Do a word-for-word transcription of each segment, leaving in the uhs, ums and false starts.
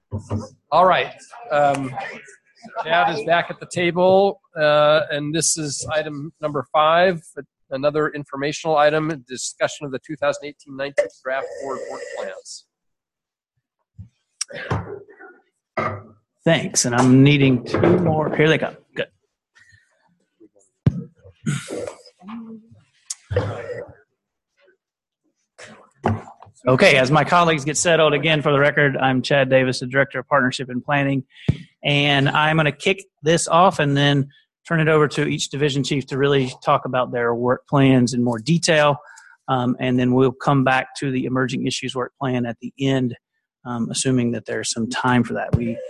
All right. Um, Chad is back at the table, uh, and this is item number five, another informational item, discussion of the two thousand eighteen nineteen draft board work plans. Thanks, and I'm needing two more. Here they come. Good. Okay, as my colleagues get settled, again, for the record, I'm Chad Davis, the Director of Partnership and Planning, and I'm going to kick this off and then turn it over to each division chief to really talk about their work plans in more detail, um, and then we'll come back to the emerging issues work plan at the end, um, assuming that there's some time for that. We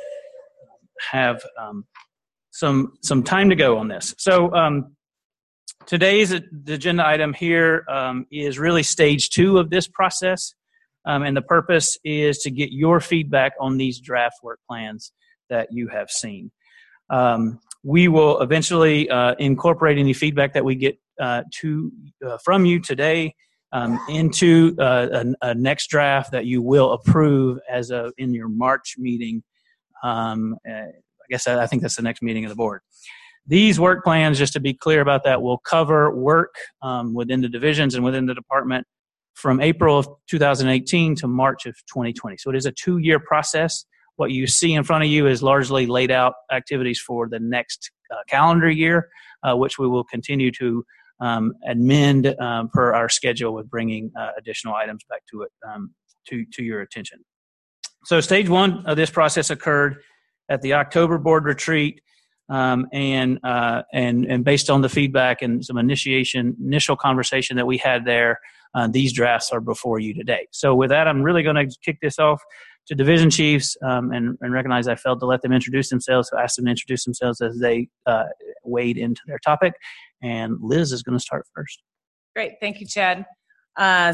have um, some some time to go on this. So um, today's agenda item here um, is really stage two of this process. Um, and the purpose is to get your feedback on these draft work plans that you have seen. Um, we will eventually uh, incorporate any feedback that we get uh, to uh, from you today um, into uh, a, a next draft that you will approve as a in your March meeting. Um, uh, I guess I, I think that's the next meeting of the board. These work plans, just to be clear about that, will cover work um, within the divisions and within the department from April of two thousand eighteen to March of twenty twenty. So it is a two-year process. What you see in front of you is largely laid out activities for the next uh, calendar year, uh, which we will continue to um, amend um, per our schedule with bringing uh, additional items back to it um, to, to your attention. So stage one of this process occurred at the October board retreat, um, and uh, and and based on the feedback and some initiation initial conversation that we had there, Uh, these drafts are before you today. So with that, I'm really going to kick this off to division chiefs um, and, and recognize I failed to let them introduce themselves, so ask them to introduce themselves as they uh, wade into their topic. And Liz is going to start first. Great. Thank you, Chad. Uh,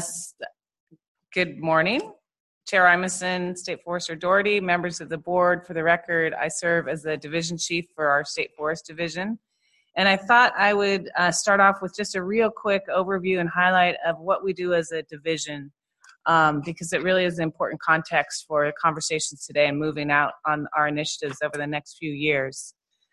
good morning. Chair Imeson, State Forester Doherty, members of the board. For the record, I serve as the division chief for our State Forest Division. And I thought I would uh, start off with just a real quick overview and highlight of what we do as a division, um, because it really is an important context for conversations today and moving out on our initiatives over the next few years.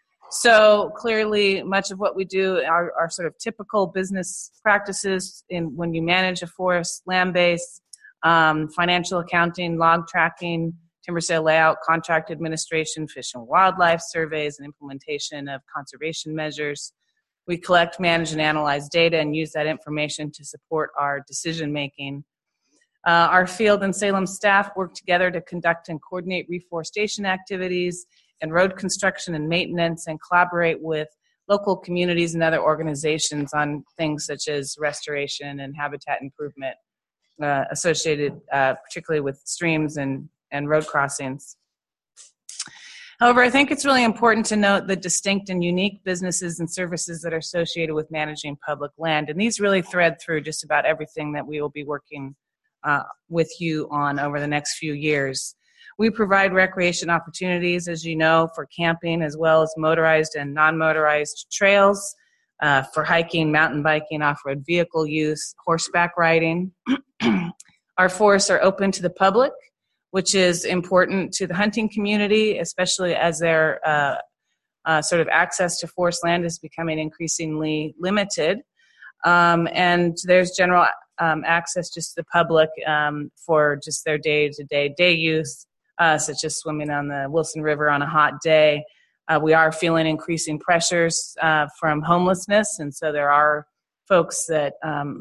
So clearly, much of what we do are, are sort of typical business practices in when you manage a forest land base, um, financial accounting, log tracking, timber sale layout, contract administration, fish and wildlife surveys, and implementation of conservation measures. We collect, manage, and analyze data and use that information to support our decision making. Uh, our field and Salem staff work together to conduct and coordinate reforestation activities and road construction and maintenance, and collaborate with local communities and other organizations on things such as restoration and habitat improvement uh, associated uh, particularly with streams and and road crossings. However, I think it's really important to note the distinct and unique businesses and services that are associated with managing public land. And these really thread through just about everything that we will be working uh, with you on over the next few years. We provide recreation opportunities, as you know, for camping, as well as motorized and non-motorized trails, uh, for hiking, mountain biking, off-road vehicle use, horseback riding. Our forests are open to the public, which is important to the hunting community, especially as their uh, uh, sort of access to forest land is becoming increasingly limited. Um, and there's general um, access just to the public um, for just their day-to-day day use, uh, such as swimming on the Wilson River on a hot day. Uh, we are feeling increasing pressures uh, from homelessness, and so there are folks that um,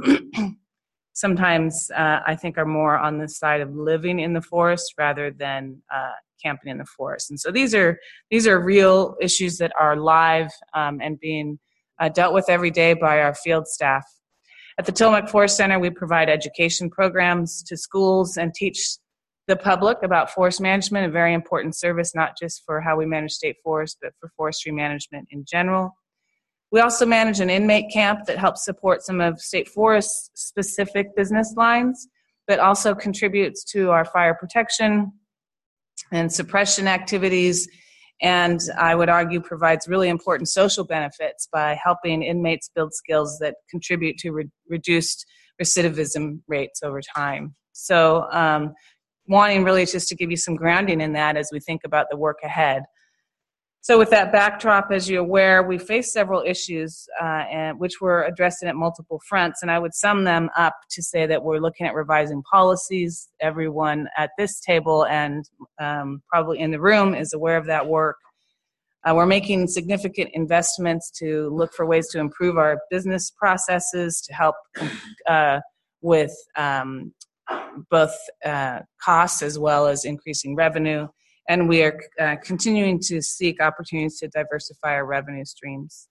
sometimes uh, I think are more on the side of living in the forest rather than uh, camping in the forest. And so these are these are real issues that are live um, and being uh, dealt with every day by our field staff. At the Tillamook Forest Center, we provide education programs to schools and teach the public about forest management, a very important service, not just for how we manage state forests, but for forestry management in general. We also manage an inmate camp that helps support some of State Forest's specific business lines, but also contributes to our fire protection and suppression activities, and I would argue provides really important social benefits by helping inmates build skills that contribute to re- reduced recidivism rates over time. So um, wanting really just to give you some grounding in that as we think about the work ahead. So with that backdrop, as you're aware, we face several issues uh, and which we're addressing at multiple fronts, and I would sum them up to say that we're looking at revising policies. Everyone at this table and um, probably in the room is aware of that work. Uh, we're making significant investments to look for ways to improve our business processes to help uh, with um, both uh, costs as well as increasing revenue. And we are uh, continuing to seek opportunities to diversify our revenue streams.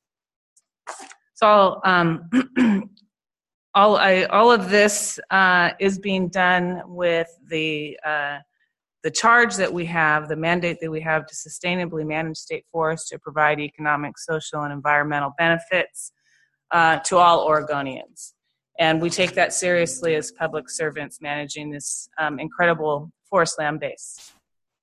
So um, all, I, all of this uh, is being done with the, uh, the charge that we have, the mandate that we have to sustainably manage state forests to provide economic, social, and environmental benefits uh, to all Oregonians. And we take that seriously as public servants managing this um, incredible forest land base.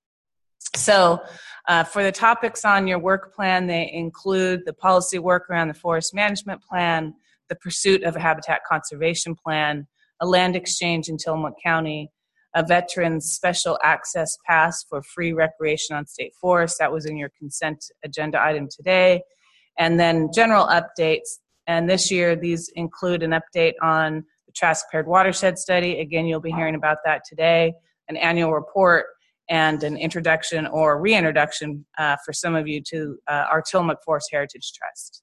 So uh, for the topics on your work plan, they include the policy work around the forest management plan, the pursuit of a habitat conservation plan, a land exchange in Tillamook County, a veterans special access pass for free recreation on state forests. That was in your consent agenda item today. And then general updates. And this year, these include an update on the Trask Paired Watershed Study. Again, you'll be hearing about that today, an annual report, and an introduction or reintroduction uh, for some of you to uh, our Tillamook Forest Heritage Trust.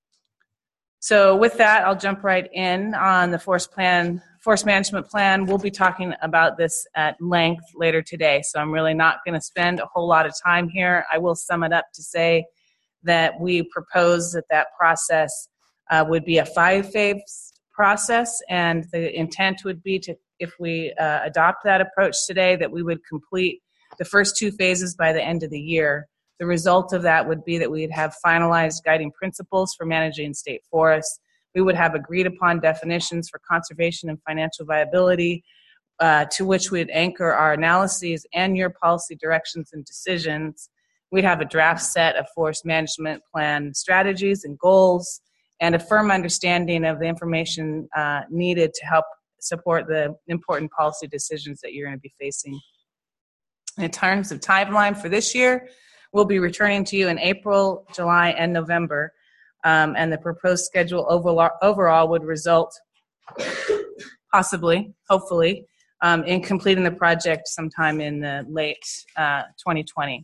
So with that, I'll jump right in on the forest plan, forest management plan. We'll be talking about this at length later today, so I'm really not going to spend a whole lot of time here. I will sum it up to say that we propose that that process uh, would be a five-phase process, and the intent would be to, if we uh, adopt that approach today, that we would complete the first two phases by the end of the year. The result of that would be that we would have finalized guiding principles for managing state forests. We would have agreed upon definitions for conservation and financial viability, uh, to which we'd anchor our analyses and your policy directions and decisions. We'd have a draft set of forest management plan strategies and goals, and a firm understanding of the information uh, needed to help support the important policy decisions that you're going to be facing. In terms of timeline for this year, we'll be returning to you in April, July, and November, um, and the proposed schedule overall, overall would result, possibly, hopefully, um, in completing the project sometime in the late uh, twenty twenty.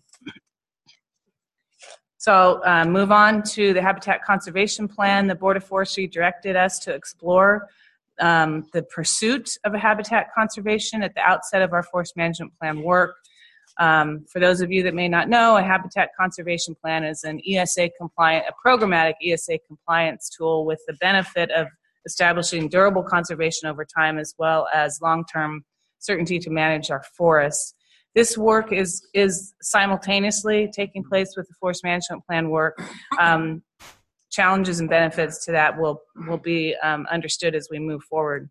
So uh, move on to the Habitat Conservation Plan. The Board of Forestry directed us to explore um, the pursuit of a habitat conservation at the outset of our forest management plan work. Um, for those of you that may not know, a habitat conservation plan is an E S A compliant, a programmatic E S A compliance tool with the benefit of establishing durable conservation over time as well as long-term certainty to manage our forests. This work is, is simultaneously taking place with the forest management plan work. Um, challenges and benefits to that will, will be um, understood as we move forward.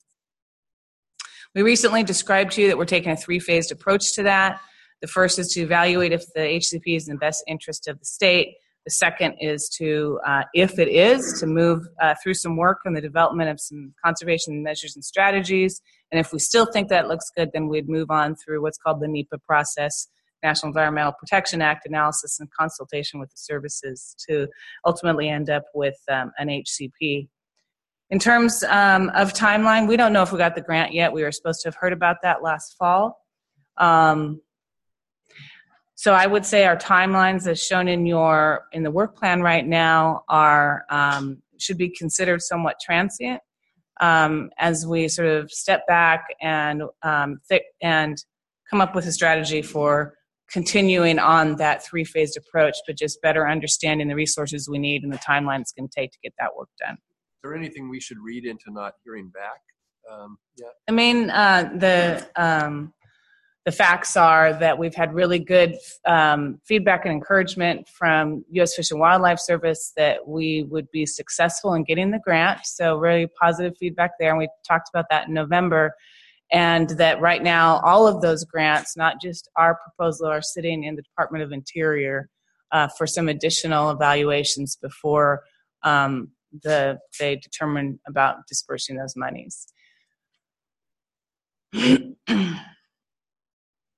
We recently described to you that we're taking a three-phased approach to that. The first is to evaluate if the H C P is in the best interest of the state. The second is to, uh, if it is, to move uh, through some work on the development of some conservation measures and strategies. And if we still think that looks good, then we'd move on through what's called the NEPA process, National Environmental Protection Act analysis and consultation with the services to ultimately end up with um, an H C P. In terms um, of timeline, we don't know if we got the grant yet. We were supposed to have heard about that last fall. Um, So I would say our timelines, as shown in your in the work plan right now, are um, should be considered somewhat transient um, as we sort of step back and um, th- and come up with a strategy for continuing on that three-phased approach, but just better understanding the resources we need and the timeline it's going to take to get that work done. Is there anything we should read into not hearing back um, yet? I mean, uh, the um, the facts are that we've had really good um, feedback and encouragement from U S Fish and Wildlife Service that we would be successful in getting the grant. So really positive feedback there. And we talked about that in November. And that right now, all of those grants, not just our proposal, are sitting in the Department of Interior uh, for some additional evaluations before um, the they determine about dispersing those monies.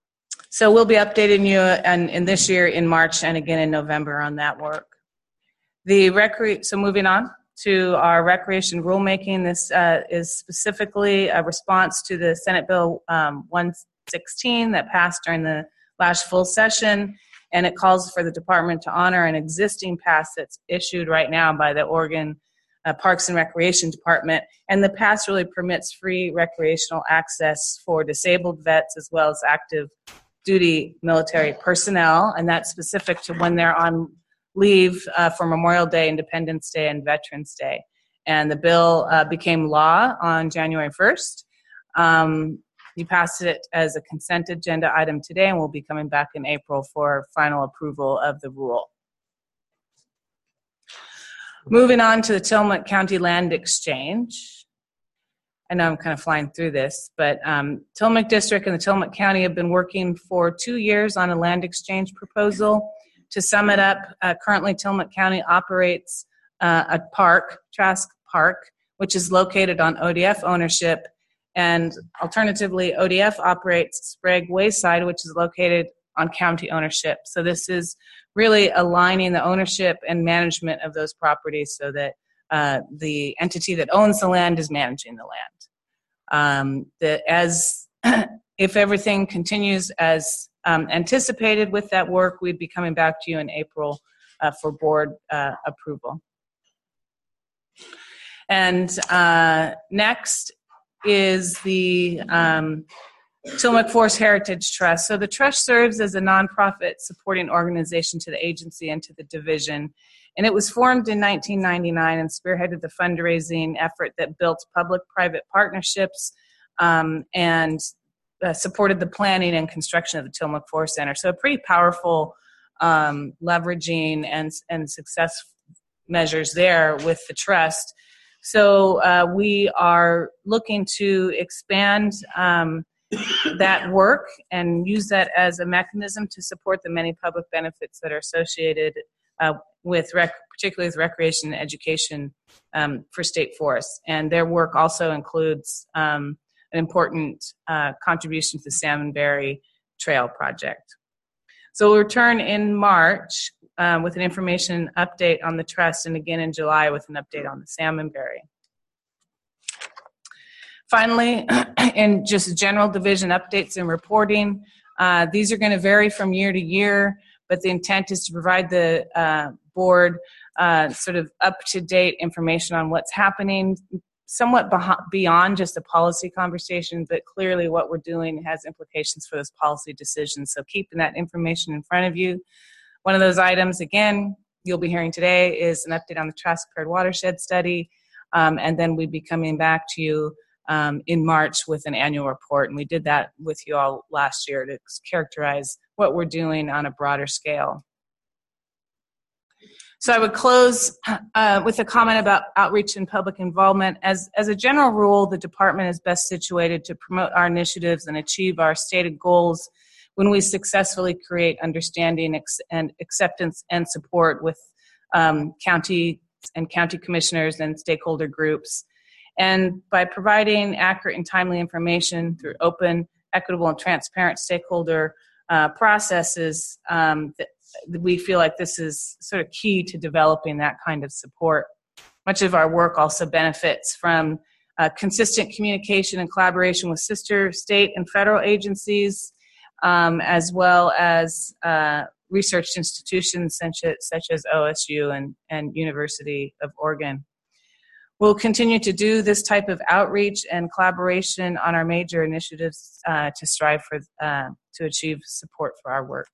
So we'll be updating you and in this year in March and again in November on that work. The recre- so moving on to our recreation rulemaking, this uh, is specifically a response to the Senate Bill um, one sixteen that passed during the last full session, and it calls for the department to honor an existing pass that's issued right now by the Oregon uh, Parks and Recreation Department. And the pass really permits free recreational access for disabled vets as well as active duty military personnel, and that's specific to when they're on leave uh, for Memorial Day, Independence Day, and Veterans Day. And the bill uh, became law on January first. Um, you passed it as a consent agenda item today, and we'll be coming back in April for final approval of the rule. Moving on to the Tillamook County Land Exchange. I know I'm kind of flying through this, but um, Tillamook District and the Tillamook County have been working for two years on a land exchange proposal. To sum it up, uh, currently Tillamook County operates uh, a park, Trask Park, which is located on O D F ownership, and alternatively, O D F operates Sprague Wayside, which is located on county ownership. So this is really aligning the ownership and management of those properties so that uh, the entity that owns the land is managing the land. Um, the, as if everything continues as um, anticipated with that work, we'd be coming back to you in April uh, for board uh, approval. And uh, next is the um, Tillamook Forest Heritage Trust. So the trust serves as a nonprofit supporting organization to the agency and to the division. And it was formed in nineteen ninety-nine and spearheaded the fundraising effort that built public-private partnerships um, and uh, supported the planning and construction of the Tillamook Forest Center. So a pretty powerful um, leveraging and, and success measures there with the trust. So uh, we are looking to expand um, that work and use that as a mechanism to support the many public benefits that are associated uh, with rec- particularly with recreation and education um, for state forests. And their work also includes um, an important uh, contribution to the Salmonberry Trail project. So we'll return in March uh, with an information update on the trust, and again in July with an update on the Salmonberry. Finally, in just general division updates and reporting, uh, these are going to vary from year to year, but the intent is to provide the uh, board uh, sort of up-to-date information on what's happening, somewhat beh- beyond just a policy conversation, but clearly what we're doing has implications for those policy decisions. So keeping that information in front of you. One of those items, again, you'll be hearing today is an update on the Trask Paired Watershed Study, um, and then we'd be coming back to you Um, in March with an annual report, and we did that with you all last year to characterize what we're doing on a broader scale. So I would close uh, with a comment about outreach and public involvement. As, as a general rule, the department is best situated to promote our initiatives and achieve our stated goals when we successfully create understanding ex- and acceptance and support with um, county and county commissioners and stakeholder groups. And by providing accurate and timely information through open, equitable, and transparent stakeholder uh, processes, um, th- we feel like this is sort of key to developing that kind of support. Much of our work also benefits from uh, consistent communication and collaboration with sister state and federal agencies, um, as well as uh, research institutions such as, such as O S U and, and University of Oregon. We'll continue to do this type of outreach and collaboration on our major initiatives uh, to strive for uh, to achieve support for our work.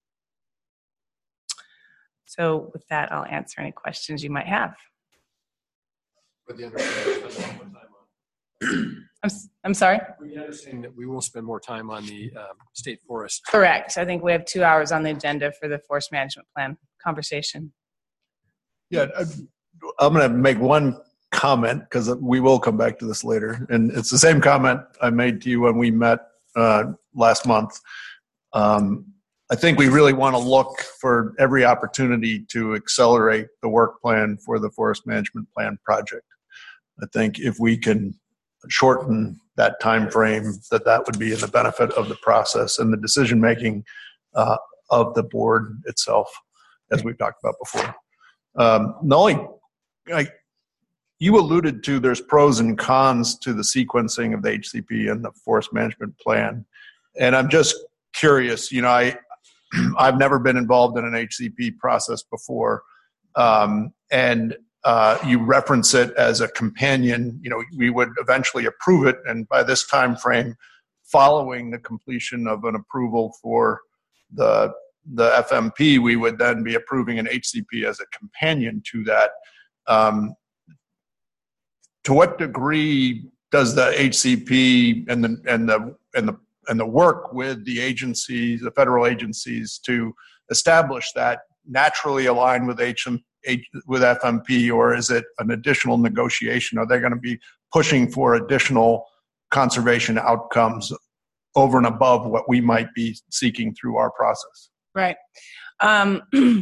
So with that, I'll answer any questions you might have. With the understanding we'll spend more time on- I'm, I'm sorry? With the understanding that we will spend more time on the um, state forest. Correct. I think we have two hours on the agenda for the forest management plan conversation. Yeah, I'm going to make one comment because we will come back to this later. And it's the same comment I made to you when we met uh, last month. Um, I think we really want to look for every opportunity to accelerate the work plan for the forest management plan project. I think if we can shorten that time frame, that that would be in the benefit of the process and the decision making uh, of the board itself, as we've talked about before. Um, the only, I, you alluded to there's pros and cons to the sequencing of the H C P and the forest management plan, and I'm just curious. You know, I I've never been involved in an H C P process before, um, and uh, you reference it as a companion. You know, we would eventually approve it, and by this time frame, following the completion of an approval for the the F M P, we would then be approving an H C P as a companion to that. Um, to what degree does the H C P and the and the and the and the work with the agencies, the federal agencies, to establish that naturally align with H M, H, with F M P, or is it an additional negotiation? Are they going to be pushing for additional conservation outcomes over and above what we might be seeking through our process? Right. Um,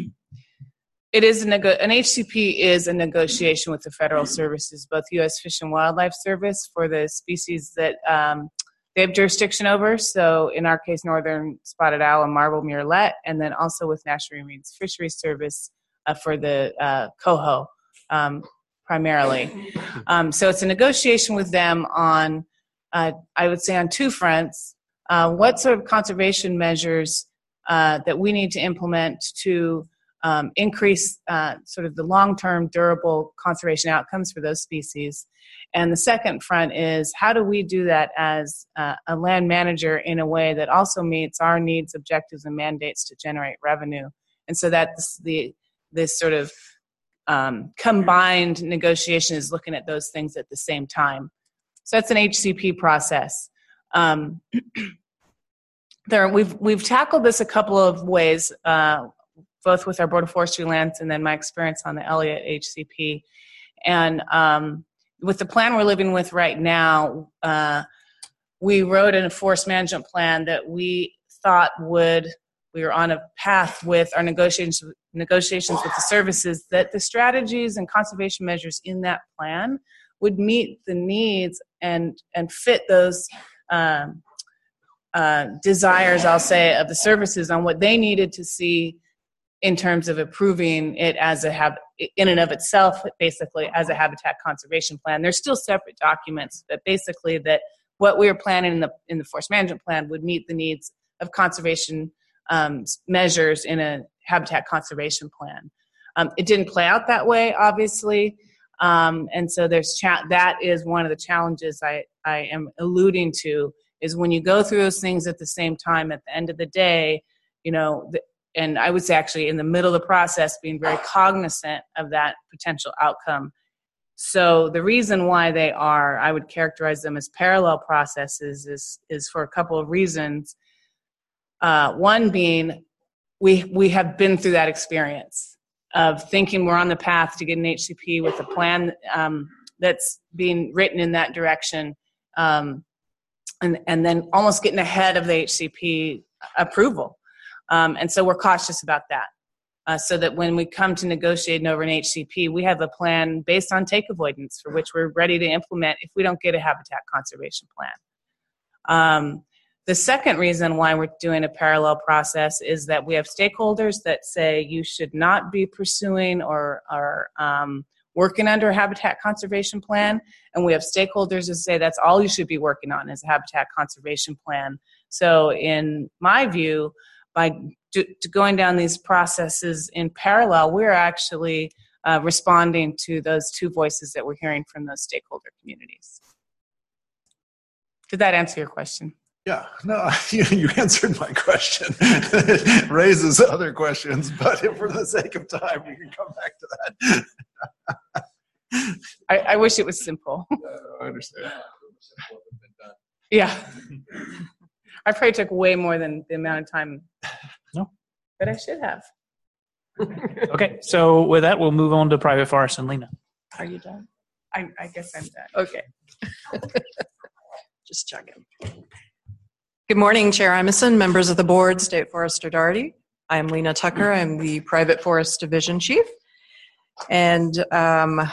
it is a nego- an H C P is a negotiation with the federal services, both U S Fish and Wildlife Service for the species that um, they have jurisdiction over. So in our case, northern spotted owl and marble murrelet, and then also with National Marine Fisheries Service uh, for the uh, coho um, primarily. Um, so it's a negotiation with them on, uh, I would say, on two fronts. Uh, what sort of conservation measures uh, that we need to implement to um, increase uh, sort of the long-term durable conservation outcomes for those species. And the second front is, how do we do that as uh, a land manager in a way that also meets our needs, objectives, and mandates to generate revenue? And so that's the this sort of um, combined negotiation is looking at those things at the same time. So that's an H C P process. Um, there, we've we've tackled this a couple of ways, uh, both with our Board of Forestry Lands and then my experience on the Elliott H C P. And um, with the plan we're living with right now, uh, we wrote a forest management plan that we thought would, we were on a path with our negotiations negotiations with the services, that the strategies and conservation measures in that plan would meet the needs and and fit those um, uh, desires, I'll say, of the services on what they needed to see in terms of approving it as a hab- in and of itself, basically as a habitat conservation plan. They're still separate documents, but basically that what we were planning in the in the forest management plan would meet the needs of conservation um, measures in a habitat conservation plan. Um, it didn't play out that way, obviously, um, and so there's cha- that is one of the challenges I, I am alluding to, is when you go through those things at the same time, at the end of the day, you know, the, and I would say actually in the middle of the process, being very cognizant of that potential outcome. So the reason why they are, I would characterize them as parallel processes, is, is for a couple of reasons. Uh, one being, we we have been through that experience of thinking we're on the path to get an H C P with a plan um, that's being written in that direction, um, and, and then almost getting ahead of the H C P approval. Um, and so we're cautious about that, uh, so that when we come to negotiating over an H C P, we have a plan based on take avoidance for which we're ready to implement if we don't get a habitat conservation plan. Um, the second reason why we're doing a parallel process is that we have stakeholders that say you should not be pursuing or, or um, working under a habitat conservation plan, and we have stakeholders that say that's all you should be working on is a habitat conservation plan. So in my view, by do, going down these processes in parallel, we're actually uh, responding to those two voices that we're hearing from those stakeholder communities. Did that answer your question? Yeah, no, you, you answered my question. It raises other questions, but if for the sake of time, we can come back to that. I, I wish it was simple. I understand. Yeah. I probably took way more than the amount of time No. that I should have. Okay, so with that, we'll move on to private forest and Lena. Are you done? I, I guess I'm done. Okay. Just checking. Good morning, Chair Imison, members of the board, State Forester Daugherty. I am Lena Tucker. I'm the Private Forest Division Chief. And um,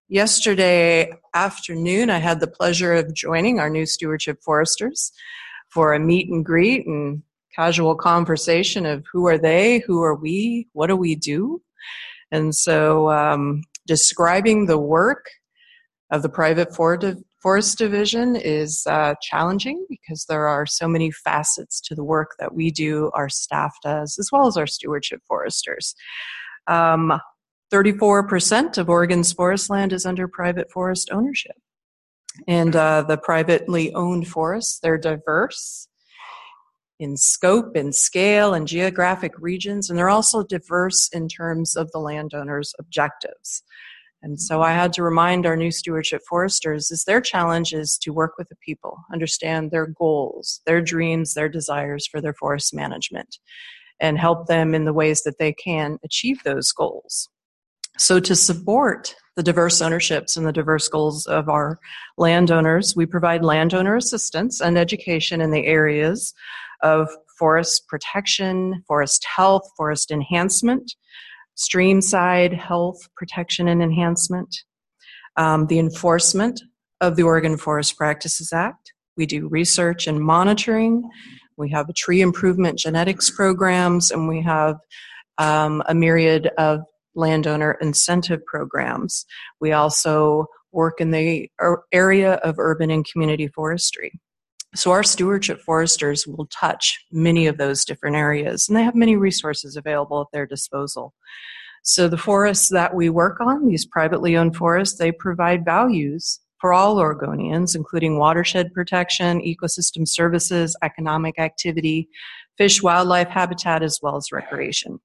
yesterday afternoon, I had the pleasure of joining our new stewardship foresters for a meet and greet and casual conversation of who are they, who are we, what do we do? And so um, describing the work of the private forest division is uh, challenging because there are so many facets to the work that we do, our staff does, as well as our stewardship foresters. Um, thirty-four percent of Oregon's forest land is under private forest ownership. And uh, the privately owned forests, they're diverse in scope and scale and geographic regions, and they're also diverse in terms of the landowner's objectives. And so I had to remind our new stewardship foresters is their challenge is to work with the people, understand their goals, their dreams, their desires for their forest management, and help them in the ways that they can achieve those goals. So to support the diverse ownerships and the diverse goals of our landowners, we provide landowner assistance and education in the areas of forest protection, forest health, forest enhancement, streamside health protection and enhancement, um, the enforcement of the Oregon Forest Practices Act. We do research and monitoring. We have a tree improvement genetics programs, and we have um, a myriad of landowner incentive programs. We also work in the area of urban and community forestry. So our stewardship foresters will touch many of those different areas, and they have many resources available at their disposal. So the forests that we work on, these privately owned forests, they provide values for all Oregonians, including watershed protection, ecosystem services, economic activity, fish, wildlife habitat, as well as recreation.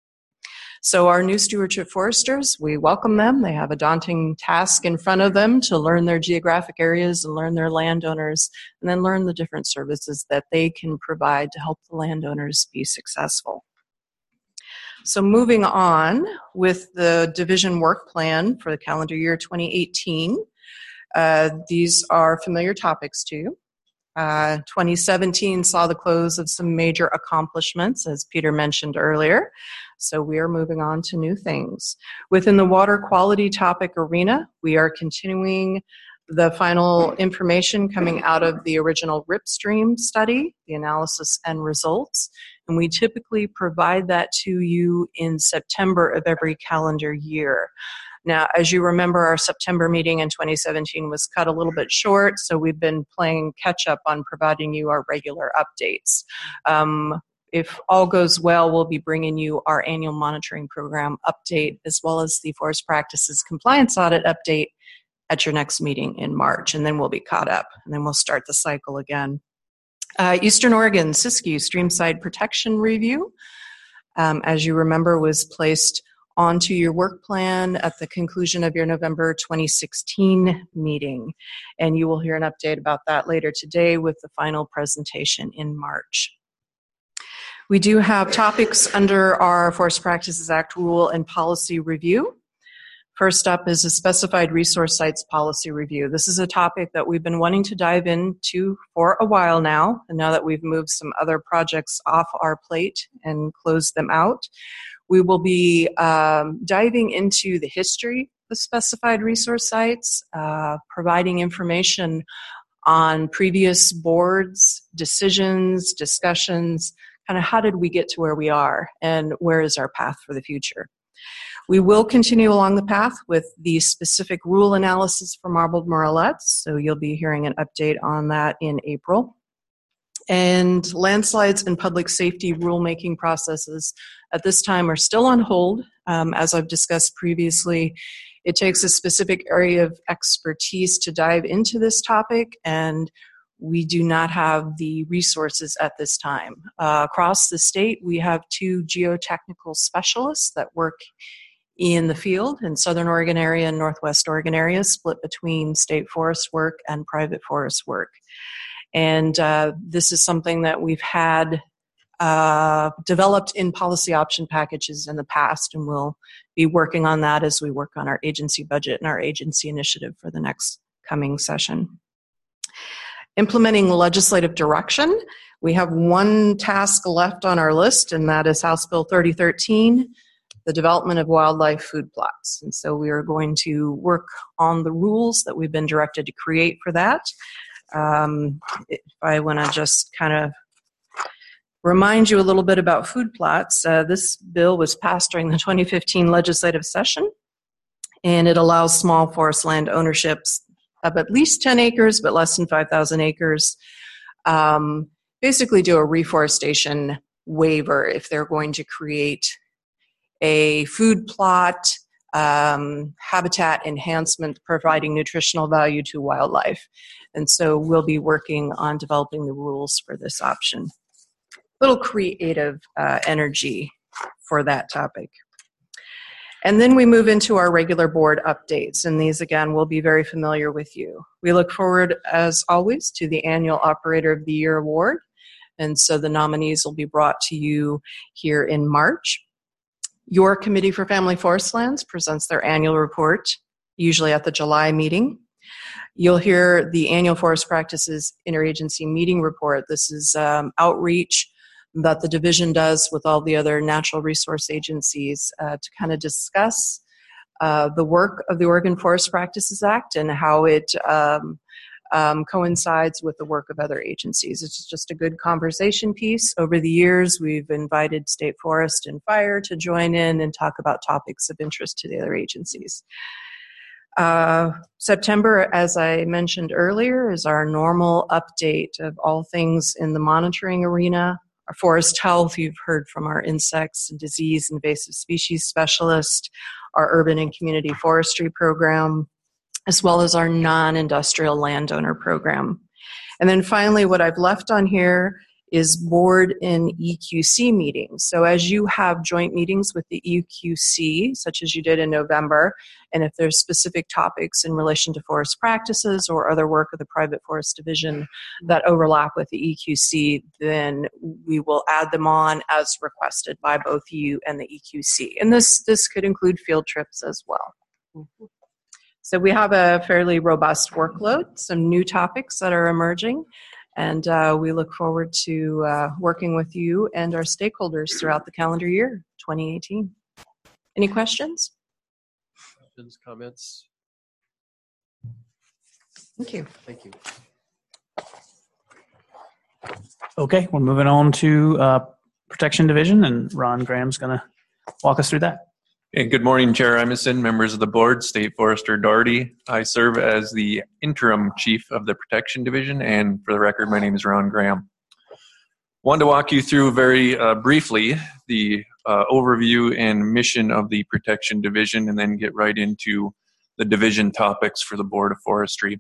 So our new stewardship foresters, we welcome them. They have a daunting task in front of them to learn their geographic areas and learn their landowners, and then learn the different services that they can provide to help the landowners be successful. So moving on with the division work plan for the calendar year twenty eighteen, uh, these are familiar topics to you. Uh, twenty seventeen saw the close of some major accomplishments, as Peter mentioned earlier. So we are moving on to new things. Within the water quality topic arena, we are continuing the final information coming out of the original RipStream study, the analysis and results. And we typically provide that to you in September of every calendar year. Now, as you remember, our September meeting in twenty seventeen was cut a little bit short, so we've been playing catch up on providing you our regular updates. Um, if all goes well, we'll be bringing you our annual monitoring program update as well as the Forest Practices Compliance Audit update at your next meeting in March, and then we'll be caught up, and then we'll start the cycle again. Uh, Eastern Oregon Siskiyou Streamside Protection Review, um, as you remember, was placed onto your work plan at the conclusion of your November twenty sixteen meeting. And you will hear an update about that later today with the final presentation in March. We do have topics under our Forest Practices Act rule and policy review. First up is a specified resource sites policy review. This is a topic that we've been wanting to dive into for a while now, and now that we've moved some other projects off our plate and closed them out, we will be um, diving into the history of specified resource sites, uh, providing information on previous boards, decisions, discussions, kind of how did we get to where we are and where is our path for the future. We will continue along the path with the specific rule analysis for marbled murrelets, so you'll be hearing an update on that in April. And landslides and public safety rulemaking processes at this time are still on hold. Um, as I've discussed previously, it takes a specific area of expertise to dive into this topic, and we do not have the resources at this time. Uh, across the state, we have two geotechnical specialists that work in the field in Southern Oregon area and Northwest Oregon area, split between state forest work and private forest work. And uh, this is something that we've had uh, developed in policy option packages in the past, and we'll be working on that as we work on our agency budget and our agency initiative for the next coming session. Implementing legislative direction. We have one task left on our list, and that is House Bill thirty thirteen. the development of wildlife food plots. And so we are going to work on the rules that we've been directed to create for that. Um, if I want to just kind of remind you a little bit about food plots, uh, this bill was passed during the twenty fifteen legislative session, and it allows small forest land ownerships of at least ten acres, but less than five thousand acres. Um, basically do a reforestation waiver if they're going to create a food plot, um, habitat enhancement, providing nutritional value to wildlife. And so we'll be working on developing the rules for this option. Little creative uh, energy for that topic. And then we move into our regular board updates, and these again will be very familiar with you. We look forward, as always, to the annual Operator of the Year award, and so the nominees will be brought to you here in March. Your Committee for Family Forest Lands presents their annual report, usually at the July meeting. You'll hear the Annual Forest Practices Interagency Meeting Report. This is um, outreach that the division does with all the other natural resource agencies uh, to kind of discuss uh, the work of the Oregon Forest Practices Act and how it um, um, coincides with the work of other agencies. It's just a good conversation piece. Over the years, we've invited State Forest and Fire to join in and talk about topics of interest to the other agencies. Uh, September, as I mentioned earlier, is our normal update of all things in the monitoring arena. Our forest health, you've heard from our insects and disease invasive species specialist, our urban and community forestry program, as well as our non-industrial landowner program. And then finally, what I've left on here is board and E Q C meetings. So as you have joint meetings with the E Q C, such as you did in November, and if there's specific topics in relation to forest practices or other work of the private forest division that overlap with the E Q C, then we will add them on as requested by both you and the E Q C. And this, this could include field trips as well. Mm-hmm. So we have a fairly robust workload, some new topics that are emerging, and uh, we look forward to uh, working with you and our stakeholders throughout the calendar year twenty eighteen. Any questions? Questions, comments? Thank you. Thank you. Okay, we're moving on to uh, Protection Division, and Ron Graham's going to walk us through that. And good morning, Chair Emerson, members of the board, State Forester Doherty. I serve as the interim chief of the Protection Division, and for the record, my name is Ron Graham. Wanted to walk you through very uh, briefly the uh, overview and mission of the Protection Division, and then get right into the division topics for the Board of Forestry.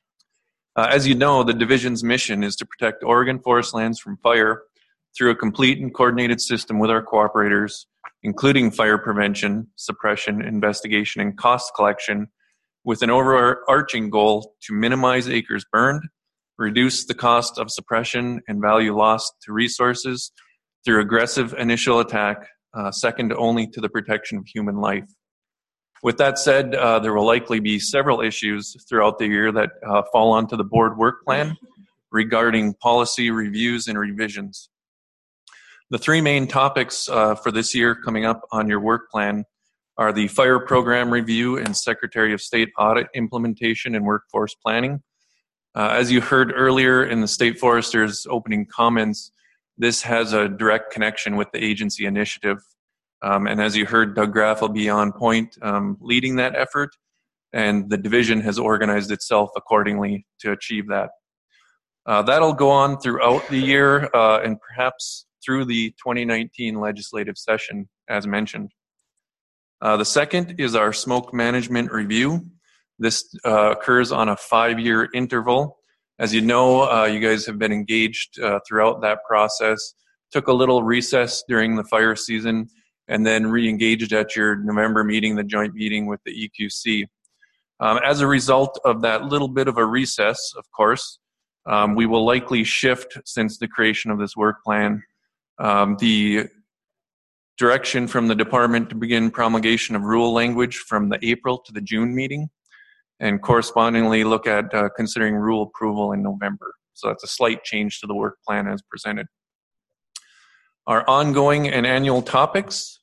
Uh, as you know, the division's mission is to protect Oregon forest lands from fire through a complete and coordinated system with our cooperators, including fire prevention, suppression, investigation, and cost collection, with an overarching goal to minimize acres burned, reduce the cost of suppression and value lost to resources through aggressive initial attack, uh, second only to the protection of human life. With that said, uh, there will likely be several issues throughout the year that uh, fall onto the board work plan regarding policy reviews and revisions. The three main topics uh, for this year coming up on your work plan are the fire program review and Secretary of State audit implementation and workforce planning. Uh, as you heard earlier in the State Forester's opening comments, this has a direct connection with the agency initiative. Um, and as you heard, Doug Graff will be on point um, leading that effort, and the division has organized itself accordingly to achieve that. Uh, that'll go on throughout the year uh, and perhaps through the twenty nineteen legislative session, as mentioned. Uh, the second is our smoke management review. This uh, occurs on a five-year interval. As you know, uh, you guys have been engaged uh, throughout that process. Took a little recess during the fire season and then re-engaged at your November meeting, the joint meeting with the E Q C. Um, as a result of that little bit of a recess, of course, um, we will likely shift since the creation of this work plan Um, the direction from the department to begin promulgation of rule language from the April to the June meeting, and correspondingly look at uh, considering rule approval in November. So that's a slight change to the work plan as presented. Our ongoing and annual topics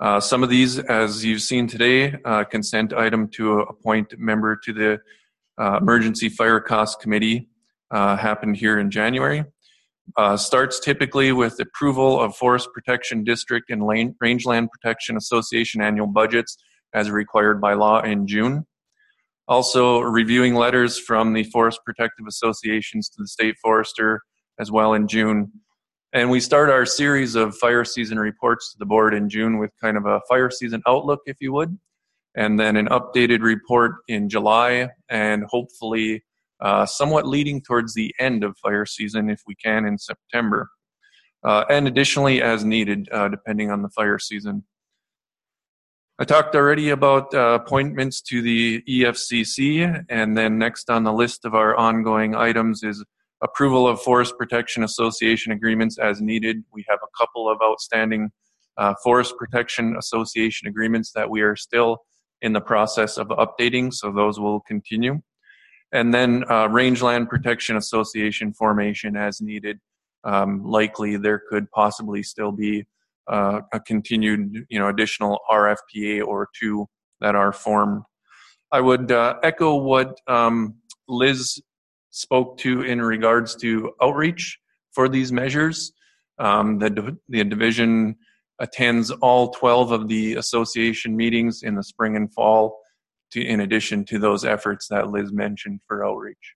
Uh, some of these, as you've seen today, uh, consent item to appoint member to the uh, Emergency Fire Cost Committee uh, happened here in January. Uh, starts typically with approval of Forest Protection District and Lane, Rangeland Protection Association annual budgets as required by law in June. Also reviewing letters from the Forest Protective Associations to the State Forester as well in June. And we start our series of fire season reports to the board in June with kind of a fire season outlook, if you would, and then an updated report in July, and hopefully uh, somewhat leading towards the end of fire season if we can in September. Uh, and additionally as needed, uh, depending on the fire season. I talked already about uh, appointments to the E F C C, and then next on the list of our ongoing items is approval of Forest Protection Association agreements as needed. We have a couple of outstanding uh, Forest Protection Association agreements that we are still in the process of updating, so those will continue. And then uh, Rangeland Protection Association formation as needed. Um, likely there could possibly still be uh, a continued, you know, additional R F P A or two that are formed. I would uh, echo what um, Liz spoke to in regards to outreach for these measures. Um, the, the division attends all twelve of the association meetings in the spring and fall, to, in addition to those efforts that Liz mentioned for outreach.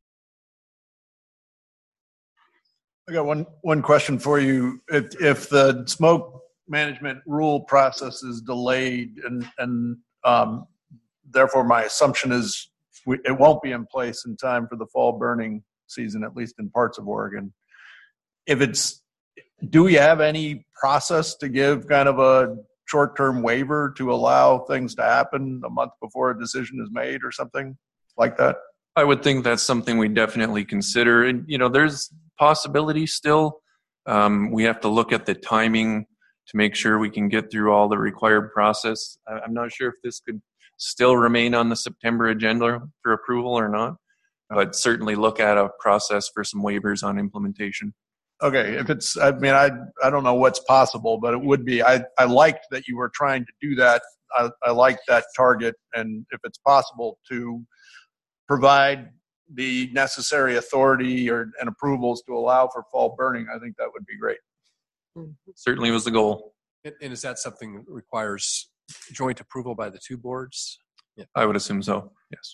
I got one one question for you. If, if the smoke management rule process is delayed, and and um, therefore my assumption is we, it won't be in place in time for the fall burning season, at least in parts of Oregon. If it's, do we have any process to give kind of a short-term waiver to allow things to happen a month before a decision is made or something like that? I would think that's something we definitely consider. And, you know, there's possibility still. Um, we have to look at the timing to make sure we can get through all the required process. I, I'm not sure if this could still remain on the September agenda for approval or not, but certainly look at a process for some waivers on implementation. Okay, if it's, I mean, I I don't know what's possible, but it would be, I, I liked that you were trying to do that. I, I like that target, and if it's possible to provide the necessary authority or and approvals to allow for fall burning, I think that would be great. Certainly was the goal. And, and is that something that requires joint approval by the two boards? Yeah. I would assume so, yes.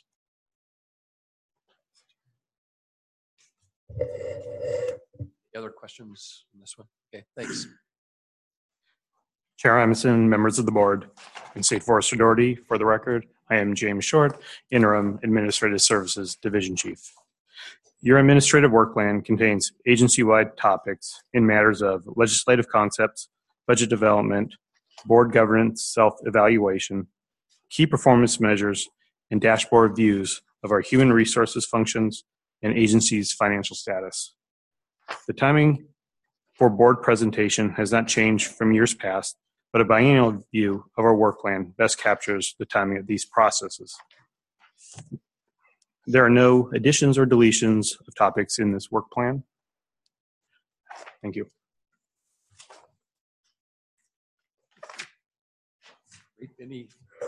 Any other questions on this one? Okay, thanks. Chair Emerson, members of the board, and State Forester Doherty, for the record, I am James Short, Interim Administrative Services Division Chief. Your administrative work plan contains agency-wide topics in matters of legislative concepts, budget development, board governance, self-evaluation, key performance measures, and dashboard views of our human resources functions and agency's financial status. The timing for board presentation has not changed from years past, but a biennial view of our work plan best captures the timing of these processes. There are no additions or deletions of topics in this work plan. Thank you. Any?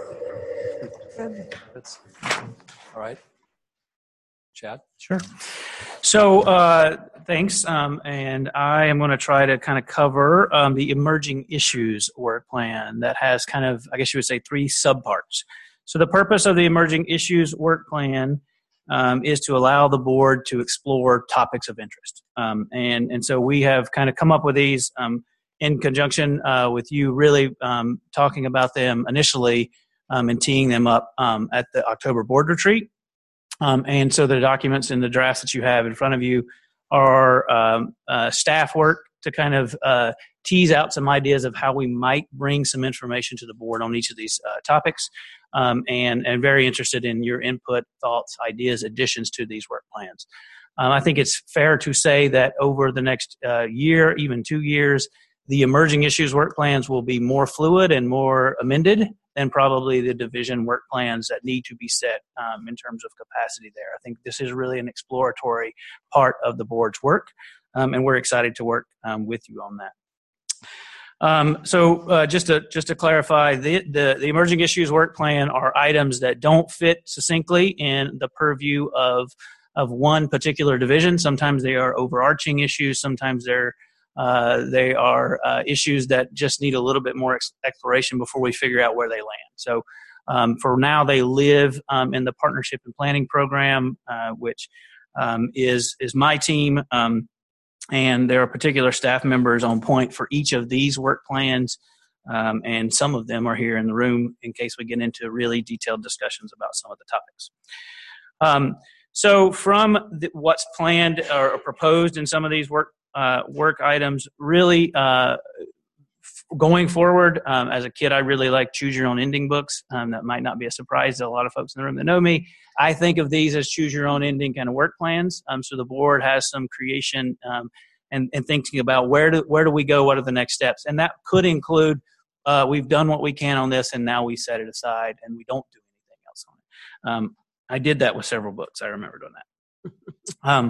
That's all right. Chad? Sure. So uh, thanks. Um, and I am going to try to kind of cover um, the emerging issues work plan that has kind of, I guess you would say, three subparts. So the purpose of the emerging issues work plan um, is to allow the board to explore topics of interest. Um, and, and so we have kind of come up with these um, in conjunction uh, with you really um, talking about them initially um, and teeing them up um, at the October board retreat. Um, and so the documents and the drafts that you have in front of you are um, uh, staff work to kind of uh, tease out some ideas of how we might bring some information to the board on each of these uh, topics, um, and, and very interested in your input, thoughts, ideas, additions to these work plans. Um, I think it's fair to say that over the next uh, year, even two years, the emerging issues work plans will be more fluid and more amended than probably the division work plans that need to be set um, in terms of capacity there. I think this is really an exploratory part of the board's work, um, and we're excited to work um, with you on that. Um, so uh, just to just to clarify, the, the the emerging issues work plan are items that don't fit succinctly in the purview of of one particular division. Sometimes they are overarching issues. Sometimes they're uh, they are uh, issues that just need a little bit more ex- exploration before we figure out where they land. So um, for now, they live um, in the partnership and planning program, uh, which um, is is my team. Um, And there are particular staff members on point for each of these work plans. Um, and some of them are here in the room in case we get into really detailed discussions about some of the topics. Um, so from the, what's planned or proposed in some of these work uh, work items, really uh, f- going forward, um, as a kid, I really like choose your own ending books. Um, that might not be a surprise to a lot of folks in the room that know me. I think of these as choose your own ending kind of work plans. Um, so the board has some creation um, and, and thinking about where do where do we go, what are the next steps, and that could include uh, we've done what we can on this, and now we set it aside and we don't do anything else on it. Um, I did that with several books. I remember doing that. um,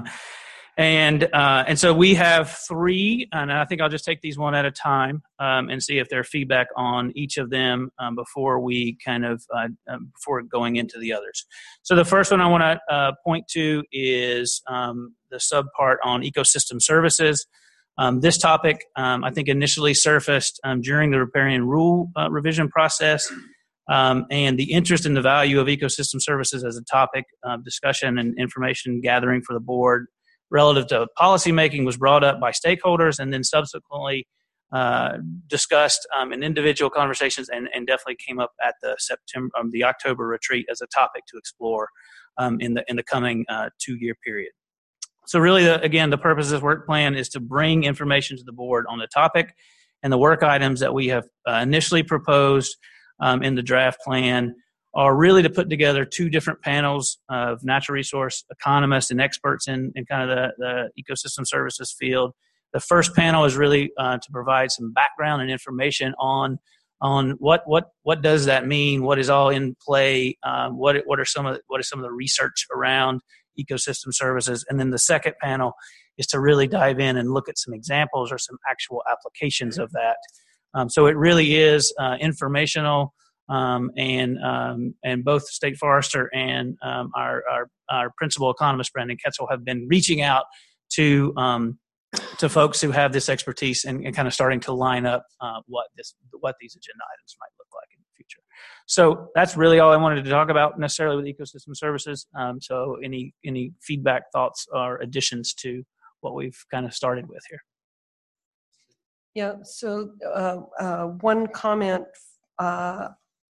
And uh, and so we have three, and I think I'll just take these one at a time um, and see if there's feedback on each of them um, before we kind of uh, um, before going into the others. So the first one I want to uh, point to is um, the subpart on ecosystem services. Um, this topic um, I think initially surfaced um, during the riparian rule uh, revision process, um, and the interest in the value of ecosystem services as a topic of discussion and information gathering for the board relative to policymaking was brought up by stakeholders and then subsequently uh, discussed um, in individual conversations and, and definitely came up at the September, um, the October retreat as a topic to explore um, in the in the coming uh, two-year period. So really, the, again, the purpose of this work plan is to bring information to the board on the topic, and the work items that we have uh, initially proposed um, in the draft plan are really to put together two different panels of natural resource economists and experts in, in kind of the, the ecosystem services field. The first panel is really uh, to provide some background and information on on what what what does that mean, what is all in play, um, what what are some of what is some of the research around ecosystem services, and then the second panel is to really dive in and look at some examples or some actual applications of that. Um, so it really is uh, informational. Um, and um, and both State Forester and um, our, our our principal economist Brandon Ketzel have been reaching out to um, to folks who have this expertise and, and kind of starting to line up uh, what this what these agenda items might look like in the future. So that's really all I wanted to talk about necessarily with ecosystem services. Um, so any any feedback, thoughts, or additions to what we've kind of started with here? Yeah. So uh, uh, one comment. Uh,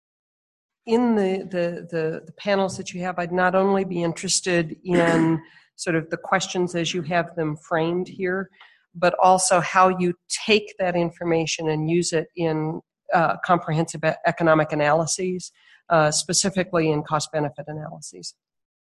In the, the, the, the panels that you have, I'd not only be interested in sort of the questions as you have them framed here, but also how you take that information and use it in uh, comprehensive economic analyses, uh, specifically in cost-benefit analyses.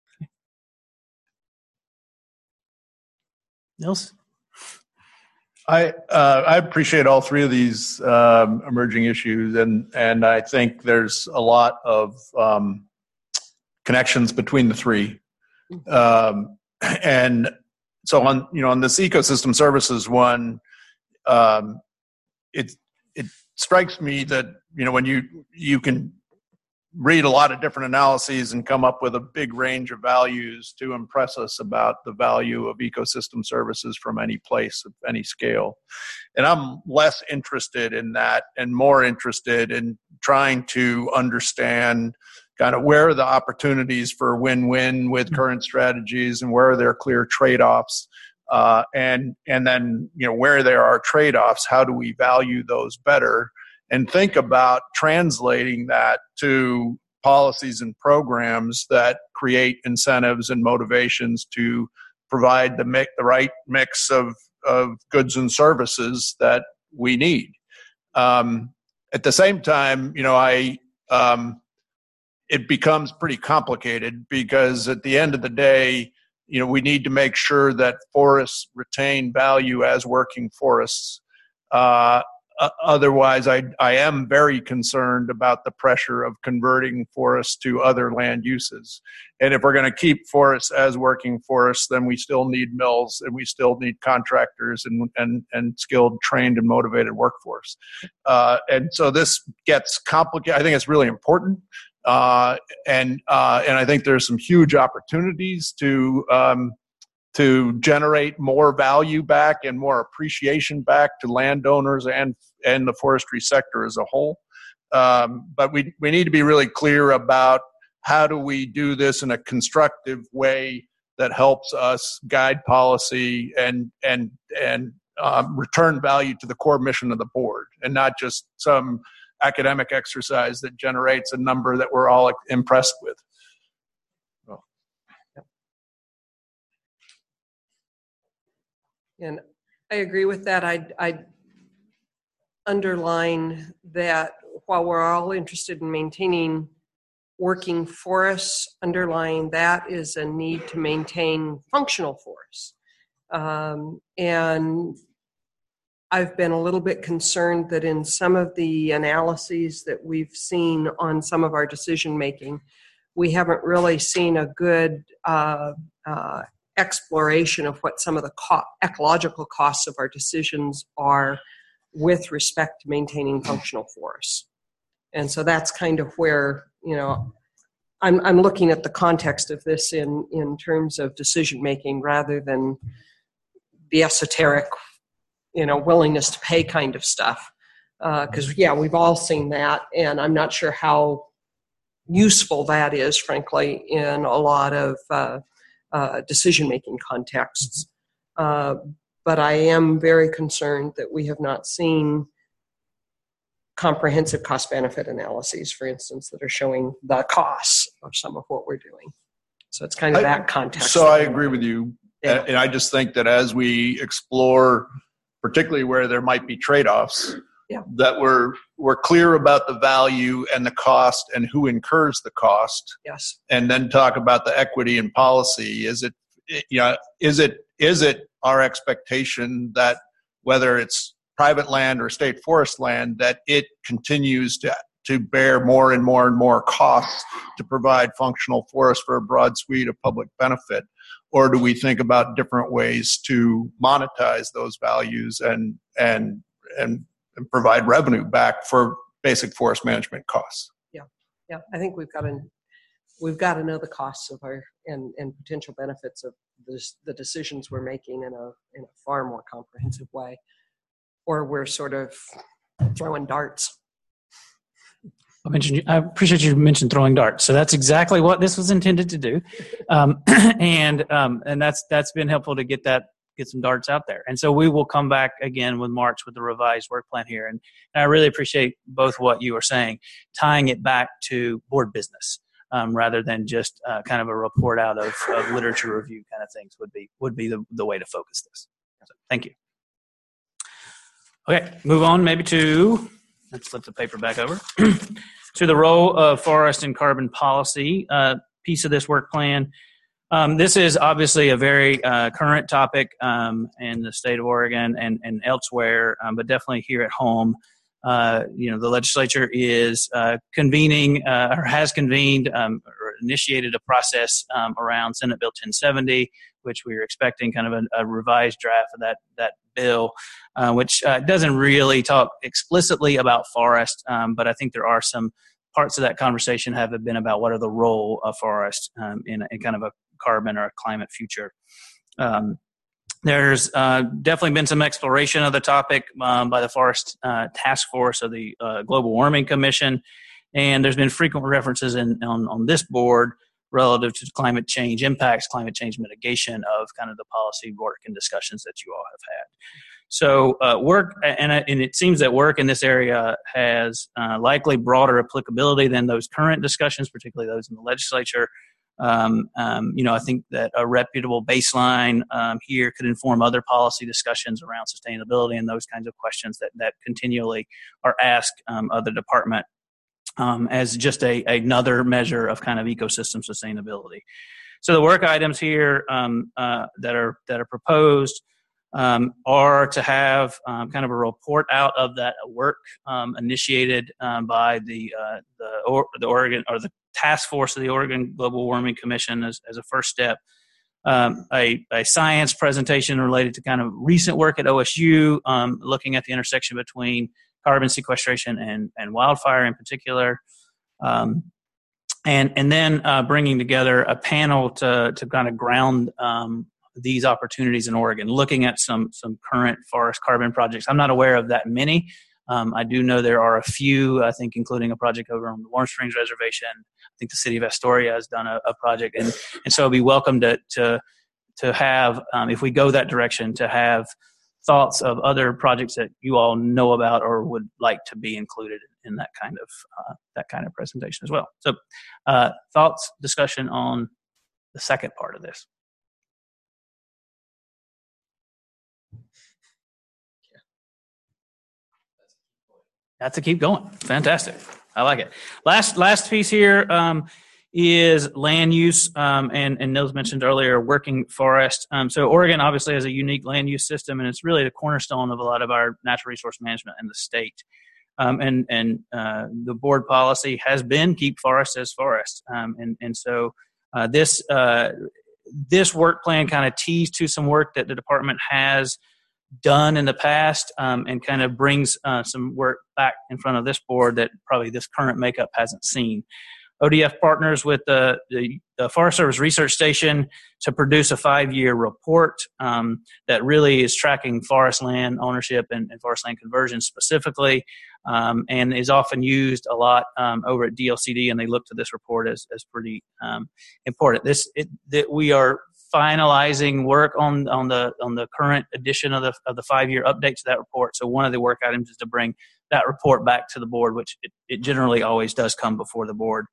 Nils? I uh, I appreciate all three of these um, emerging issues, and and I think there's a lot of um, connections between the three. Um, and so on, you know, on this ecosystem services one, um, it it strikes me that, you know, when you you can read a lot of different analyses and come up with a big range of values to impress us about the value of ecosystem services from any place of any scale. And I'm less interested in that and more interested in trying to understand kind of where are the opportunities for win-win with current strategies and where are there clear trade-offs. Uh, and, and then, you know, where there are trade-offs, how do we value those better? And think about translating that to policies and programs that create incentives and motivations to provide the mix, the right mix of, of goods and services that we need. Um, at the same time, you know, I um, it becomes pretty complicated because at the end of the day, you know, we need to make sure that forests retain value as working forests. Uh, uh, otherwise, I, I am very concerned about the pressure of converting forests to other land uses. And if we're going to keep forests as working forests, then we still need mills and we still need contractors and, and, and skilled, trained, and motivated workforce. Uh, and so this gets complicated. I think it's really important. Uh, and, uh, and I think there's some huge opportunities to, um, to generate more value back and more appreciation back to landowners and and the forestry sector as a whole. Um, but we we need to be really clear about how do we do this in a constructive way that helps us guide policy and and and um, return value to the core mission of the board, and not just some academic exercise that generates a number that we're all impressed with. And I agree with that. I I underline that while we're all interested in maintaining working forests, underlying that is a need to maintain functional forests. Um, and I've been a little bit concerned that in some of the analyses that we've seen on some of our decision making, we haven't really seen a good uh, uh, exploration of what some of the co- ecological costs of our decisions are with respect to maintaining functional forests. And so that's kind of where, you know, I'm I'm looking at the context of this in, in terms of decision making rather than the esoteric, you know, willingness to pay kind of stuff. Because, uh, yeah, we've all seen that, and I'm not sure how useful that is, frankly, in a lot of uh, Uh, decision-making contexts. Uh, but I am very concerned that we have not seen comprehensive cost-benefit analyses, for instance, that are showing the costs of some of what we're doing. So it's kind of that I, context. So I agree with you. Yeah. And I just think that as we explore, particularly where there might be trade-offs, yeah. that we're we're clear about the value and the cost and who incurs the cost. Yes. And then talk about the equity and policy. Is it, you know, is it is it our expectation that whether it's private land or state forest land, that it continues to to bear more and more and more costs to provide functional forest for a broad suite of public benefit? Or do we think about different ways to monetize those values and and and and provide revenue back for basic forest management costs? Yeah, yeah. I think we've got to we've got to know the costs of our and, and potential benefits of this, the decisions we're making in a in a far more comprehensive way, or we're sort of throwing darts. I mentioned. I appreciate you mentioned throwing darts. So that's exactly what this was intended to do, um, and um, and that's that's been helpful to get that. get some darts out there. And so we will come back again with March with the revised work plan here. And, and I really appreciate both what you were saying, tying it back to board business um, rather than just uh, kind of a report out of, of literature review kind of things would be would be the, the way to focus this. So, thank you. Okay, move on maybe to, let's flip the paper back over, to the role of forest and carbon policy uh, piece of this work plan. Um, this is obviously a very uh, current topic um, in the state of Oregon and, and elsewhere, um, but definitely here at home. Uh, you know, the legislature is uh, convening uh, or has convened um, or initiated a process um, around Senate Bill ten seventy, which we are expecting kind of a, a revised draft of that that bill, uh, which uh, doesn't really talk explicitly about forest, um, but I think there are some parts of that conversation have been about what are the role of forest um, in, in kind of a carbon or a climate future. Um, there's uh, definitely been some exploration of the topic um, by the Forest uh, Task Force of the uh, Global Warming Commission, and there's been frequent references in, on, on this board relative to climate change impacts, climate change mitigation of kind of the policy work and discussions that you all have had. So uh, work, and, and it seems that work in this area has uh, likely broader applicability than those current discussions, particularly those in the legislature. Um, um, you know, I think that a reputable baseline um, here could inform other policy discussions around sustainability and those kinds of questions that, that continually are asked um, of the department um, as just a another measure of kind of ecosystem sustainability. So the work items here um, uh, that are that are proposed um, are to have um, kind of a report out of that work um, initiated um, by the uh, the, or, the Oregon or the task force of the Oregon Global Warming Commission as, as a first step. Um, a, a science presentation related to kind of recent work at O S U, um, looking at the intersection between carbon sequestration and, and wildfire in particular. Um, and and then uh, bringing together a panel to to kind of ground um, these opportunities in Oregon, looking at some some current forest carbon projects. I'm not aware of that many. Um, I do know there are a few, I think, including a project over on the Warm Springs Reservation. I think the city of Astoria has done a, a project, and and so it'd be welcome to to to have, um, if we go that direction, to have thoughts of other projects that you all know about or would like to be included in that kind of uh, that kind of presentation as well. So, uh, thoughts, discussion on the second part of this. That's to keep going. Fantastic. I like it. Last last piece here um, is land use, um, and, and Nils mentioned earlier working forest. Um, so Oregon obviously has a unique land use system, and it's really the cornerstone of a lot of our natural resource management in the state. Um, and and uh, the board policy has been keep forest as forest. Um, and, and so uh, this, uh, this work plan kind of tees to some work that the department has done in the past, um, and kind of brings uh, some work back in front of this board that probably this current makeup hasn't seen. O D F partners with the, the, the Forest Service Research Station to produce a five-year report um, that really is tracking forest land ownership and, and forest land conversion specifically, um, and is often used a lot um, over at D L C D, and they look to this report as, as pretty um, important. This it, that we are finalizing work on on the on the current edition of the of the five-year update to that report. So one of the work items is to bring that report back to the board, which it, it generally always does come before the board.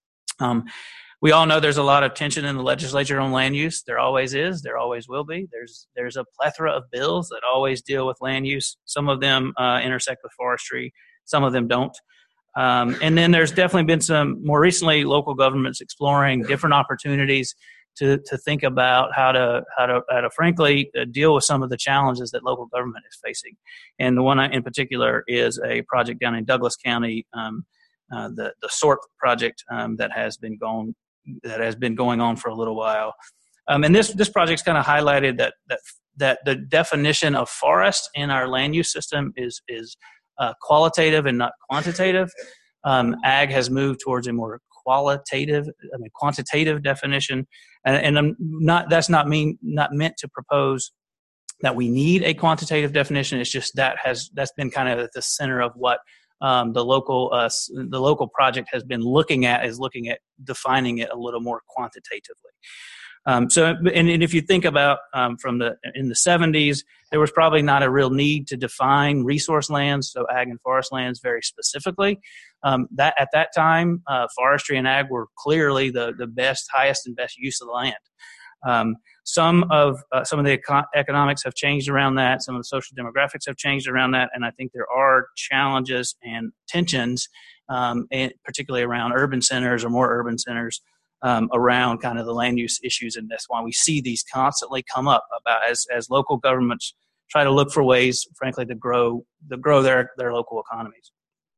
Um, we all know there's a lot of tension in the legislature on land use. There always is. There always will be. There's there's a plethora of bills that always deal with land use. Some of them uh, intersect with forestry. Some of them don't. Um, and then there's definitely been some more recently local governments exploring different opportunities to to think about how to how to how to frankly uh, deal with some of the challenges that local government is facing. And the one in particular is a project down in Douglas County, um, uh, the the S O R P project um, that has been going that has been going on for a little while. Um, and this this project's kind of highlighted that that that the definition of forest in our land use system is is uh, qualitative and not quantitative. Um, ag has moved towards a more qualitative, I mean, quantitative definition, and, and I'm not. That's not mean not meant to propose that we need a quantitative definition. It's just that has that's been kind of at the center of what um, the local uh, the local project has been looking at, is looking at defining it a little more quantitatively. Um, so, and, and if you think about um, from the in the seventies, there was probably not a real need to define resource lands, so ag and forest lands, very specifically. Um, that at that time, uh, forestry and ag were clearly the the best, highest, and best use of the land. Um, some of uh, some of the econ- economics have changed around that. Some of the social demographics have changed around that, and I think there are challenges and tensions, um, and particularly around urban centers or more urban centers. Um, around kind of the land use issues, and that's why we see these constantly come up about as as local governments try to look for ways, frankly, to grow to grow their their local economies.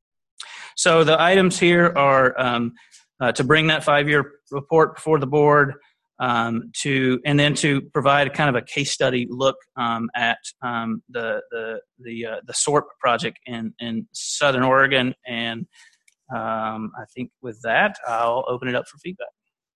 So the items here are um, uh, to bring that five-year report before the board, um, to and then to provide kind of a case study look um, at um, the the the uh, the S O R P project in in Southern Oregon, and um, I think with that I'll open it up for feedback.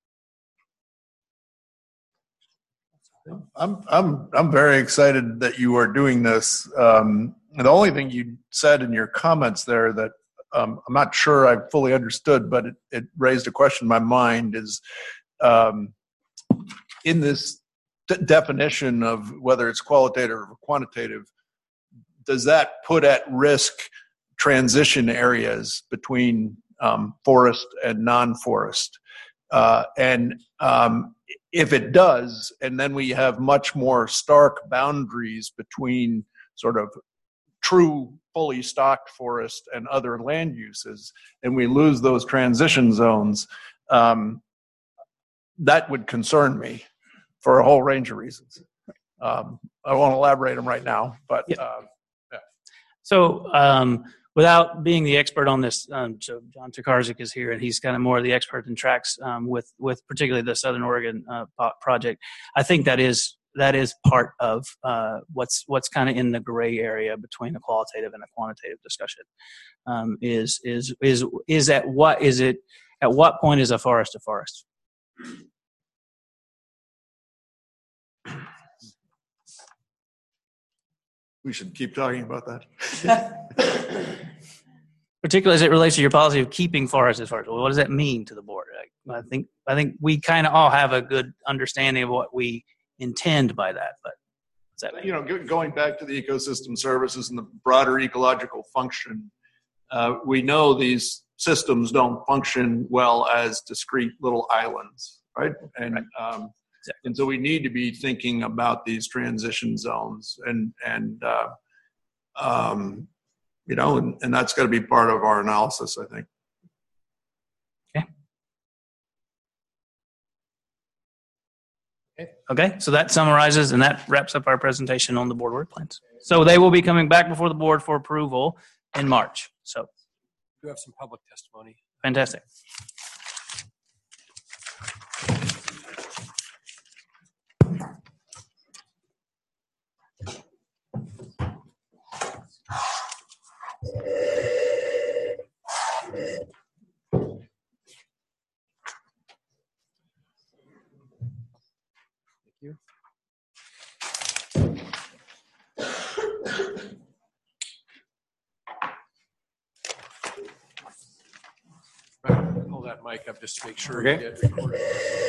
I'm I'm I'm very excited that you are doing this. Um, and the only thing you said in your comments there that um, I'm not sure I fully understood, but it, it raised a question in my mind is um, in this d- definition of whether it's qualitative or quantitative, does that put at risk transition areas between um, forest and non-forest? Uh, and um, if it does, and then we have much more stark boundaries between sort of true fully stocked forest and other land uses, and we lose those transition zones, um, that would concern me for a whole range of reasons. Um, I won't elaborate them right now, but Yep. uh, So, um, without being the expert on this, um, so John Tokarczyk is here, and he's kind of more of the expert in tracks um, with with particularly the Southern Oregon uh, po- project. I think that is that is part of uh, what's what's kind of in the gray area between a qualitative and a quantitative discussion. Um, is is is is at what is it at what point is a forest a forest? we should keep talking about that. Particularly as it relates to your policy of keeping forests as forests. Well, what does that mean to the board? I, I think I think we kind of all have a good understanding of what we intend by that, but what's that mean? You know, go- going back to the ecosystem services and the broader ecological function, uh, we know these systems don't function well as discrete little islands, right? And Right. um, Exactly. and so we need to be thinking about these transition zones, and and uh, um, you know, and, and that's got to be part of our analysis, I think. Okay, so that summarizes and that wraps up our presentation on the board work plans. So they will be coming back before the board for approval in March. So We do have some public testimony. fantastic. Thank you. Right, pull that mic up just to make sure you Okay. get recorded.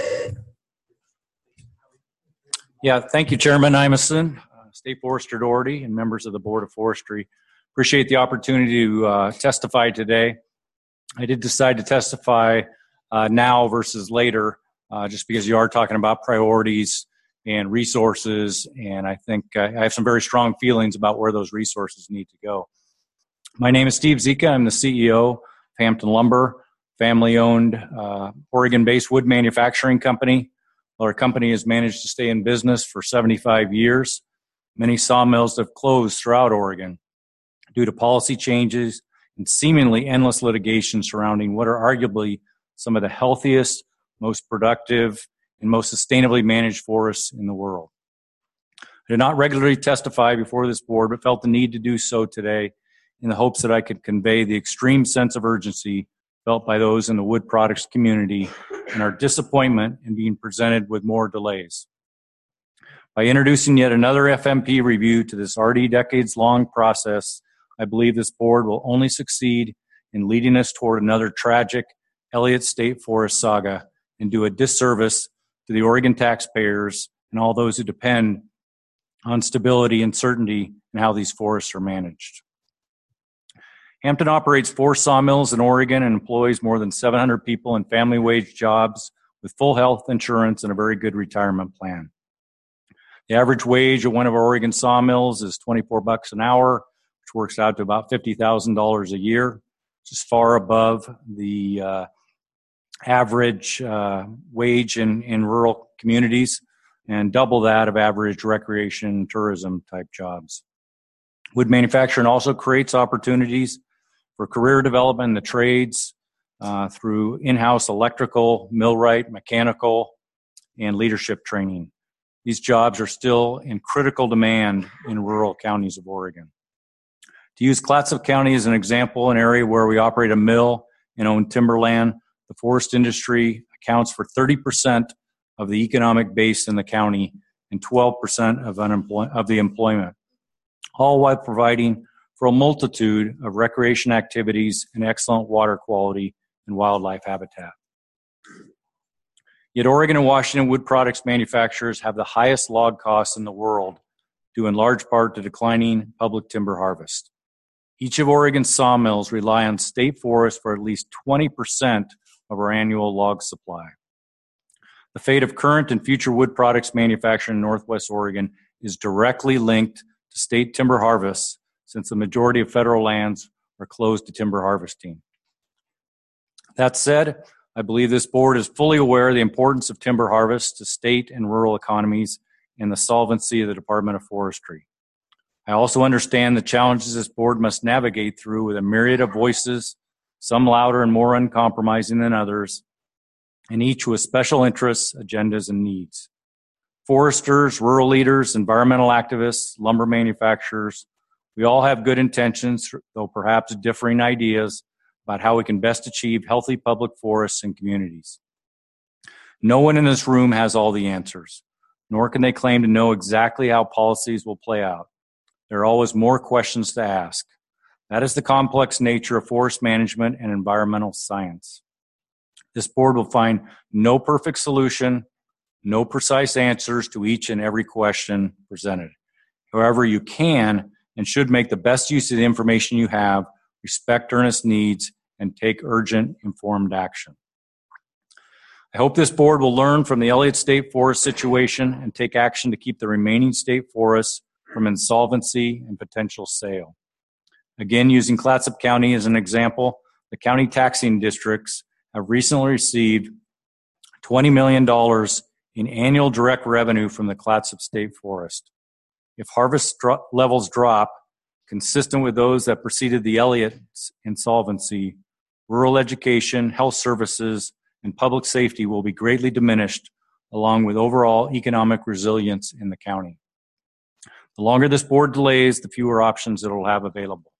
Yeah, thank you, Chairman Imison, uh, State Forester Doherty, and members of the Board of Forestry. Appreciate the opportunity to uh, testify today. I did decide to testify uh, now versus later, uh, just because you are talking about priorities and resources, and I think I have some very strong feelings about where those resources need to go. My name is Steve Zika. I'm the C E O of Hampton Lumber, family-owned uh, Oregon-based wood manufacturing company. Our company has managed to stay in business for seventy-five years. Many sawmills have closed throughout Oregon due to policy changes and seemingly endless litigation surrounding what are arguably some of the healthiest, most productive, and most sustainably managed forests in the world. I did not regularly testify before this board, but felt the need to do so today in the hopes that I could convey the extreme sense of urgency felt by those in the wood products community and our disappointment in being presented with more delays. By introducing yet another F M P review to this already decades-long process, I believe this board will only succeed in leading us toward another tragic Elliott State Forest saga and do a disservice to the Oregon taxpayers and all those who depend on stability and certainty in how these forests are managed. Hampton operates four sawmills in Oregon and employs more than seven hundred people in family wage jobs with full health insurance and a very good retirement plan. The average wage at one of our Oregon sawmills is twenty-four bucks an hour, which works out to about fifty thousand dollars a year, which is far above the uh, average uh, wage in, in rural communities and double that of average recreation and tourism type jobs. Wood manufacturing also creates opportunities for career development in the trades uh, through in-house electrical, millwright, mechanical, and leadership training. These jobs are still in critical demand in rural counties of Oregon. To use Clatsop County as an example, an area where we operate a mill and own timberland, the forest industry accounts for thirty percent of the economic base in the county and twelve percent of, unemploy- of the employment, all while providing for a multitude of recreation activities and excellent water quality and wildlife habitat. Yet Oregon and Washington wood products manufacturers have the highest log costs in the world, due in large part to declining public timber harvest. Each of Oregon's sawmills rely on state forests for at least twenty percent of our annual log supply. The fate of current and future wood products manufacturing in Northwest Oregon is directly linked to state timber harvests, since the majority of federal lands are closed to timber harvesting. That said, I believe this board is fully aware of the importance of timber harvest to state and rural economies and the solvency of the Department of Forestry. I also understand the challenges this board must navigate through with a myriad of voices, some louder and more uncompromising than others, and each with special interests, agendas, and needs. Foresters, rural leaders, environmental activists, lumber manufacturers, we all have good intentions, though perhaps differing ideas about how we can best achieve healthy public forests and communities. No one in this room has all the answers, nor can they claim to know exactly how policies will play out. There are always more questions to ask. That is the complex nature of forest management and environmental science. This board will find no perfect solution, no precise answers to each and every question presented. However, you can and should make the best use of the information you have, respect earnest needs, and take urgent, informed action. I hope this board will learn from the Elliott State Forest situation and take action to keep the remaining state forests from insolvency and potential sale. Again, using Clatsop County as an example, the county taxing districts have recently received twenty million dollars in annual direct revenue from the Clatsop State Forest. If harvest dro- levels drop, consistent with those that preceded the Elliott insolvency, rural education, health services, and public safety will be greatly diminished, along with overall economic resilience in the county. The longer this board delays, the fewer options it will have available.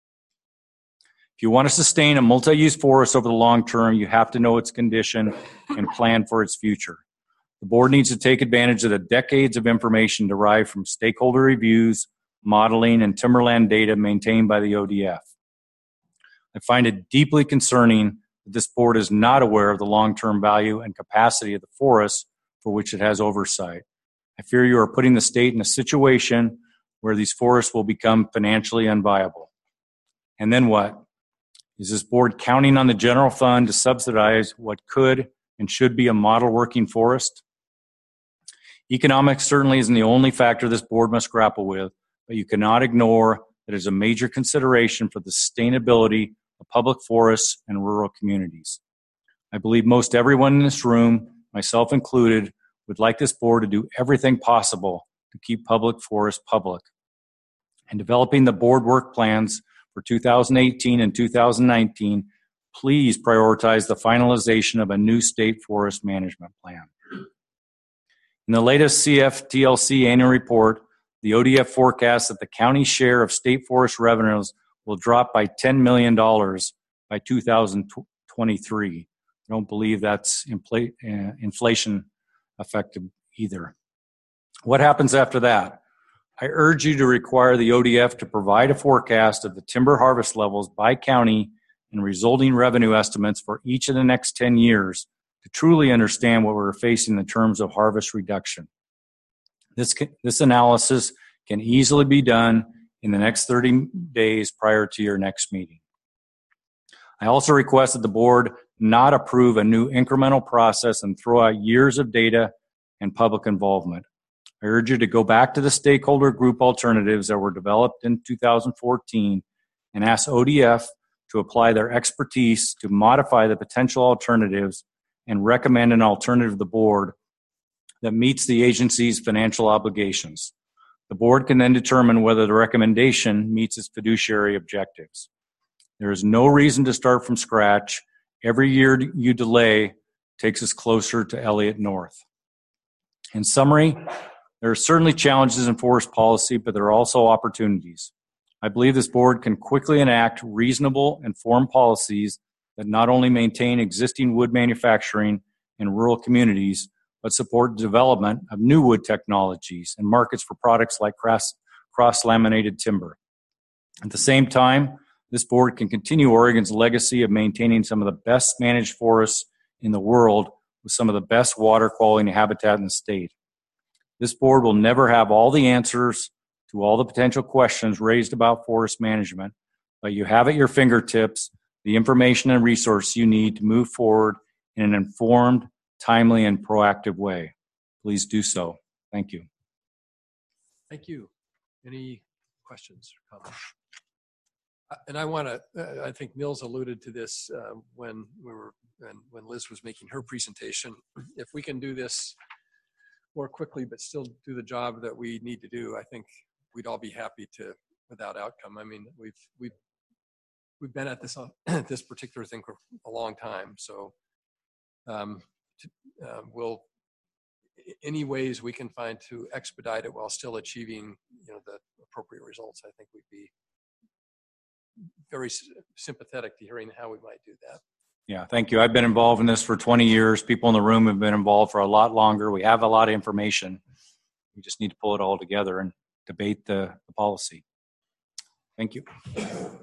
If you want to sustain a multi-use forest over the long term, you have to know its condition and plan for its future. The board needs to take advantage of the decades of information derived from stakeholder reviews, modeling, and timberland data maintained by the O D F. I find it deeply concerning that this board is not aware of the long-term value and capacity of the forests for which it has oversight. I fear you are putting the state in a situation where these forests will become financially unviable. And then what? Is this board counting on the general fund to subsidize what could and should be a model working forest? Economics certainly isn't the only factor this board must grapple with, but you cannot ignore that it is a major consideration for the sustainability of public forests and rural communities. I believe most everyone in this room, myself included, would like this board to do everything possible to keep public forests public. In developing the board work plans for two thousand eighteen and two thousand nineteen, please prioritize the finalization of a new state forest management plan. In the latest C F T L C annual report, the O D F forecasts that the county share of state forest revenues will drop by ten million dollars by two thousand twenty-three. I don't believe that's infl- uh, inflation effective either. What happens after that? I urge you to require the O D F to provide a forecast of the timber harvest levels by county and resulting revenue estimates for each of the next ten years to truly understand what we're facing in terms of harvest reduction. This, can, this analysis can easily be done in the next thirty days prior to your next meeting. I also request that the board not approve a new incremental process and throw out years of data and public involvement. I urge you to go back to the stakeholder group alternatives that were developed in two thousand fourteen and ask O D F to apply their expertise to modify the potential alternatives and recommend an alternative to the board that meets the agency's financial obligations. The board can then determine whether the recommendation meets its fiduciary objectives. There is no reason to start from scratch. Every year you delay takes us closer to Elliott North. In summary, there are certainly challenges in forest policy, but there are also opportunities. I believe this board can quickly enact reasonable, informed policies that not only maintain existing wood manufacturing in rural communities, but support development of new wood technologies and markets for products like cross, cross-laminated timber. At the same time, this board can continue Oregon's legacy of maintaining some of the best managed forests in the world with some of the best water quality and habitat in the state. This board will never have all the answers to all the potential questions raised about forest management, but you have at your fingertips the information and resources you need to move forward in an informed, timely, and proactive way. Please do so. Thank you. Thank you. Any questions or comments? Uh, And I want to, uh, I think Mills alluded to this uh, when we were, when, when Liz was making her presentation. If we can do this more quickly, but still do the job that we need to do, I think we'd all be happy to without outcome. I mean, we've we've we've been at this uh, this particular thing for a long time, so um, to, uh, we'll any ways we can find to expedite it while still achieving, you know, the appropriate results. I think we'd be very sympathetic to hearing how we might do that. Yeah, thank you. I've been involved in this for twenty years. People in the room have been involved for a lot longer. We have a lot of information. We just need to pull it all together and debate the, the policy. Thank you.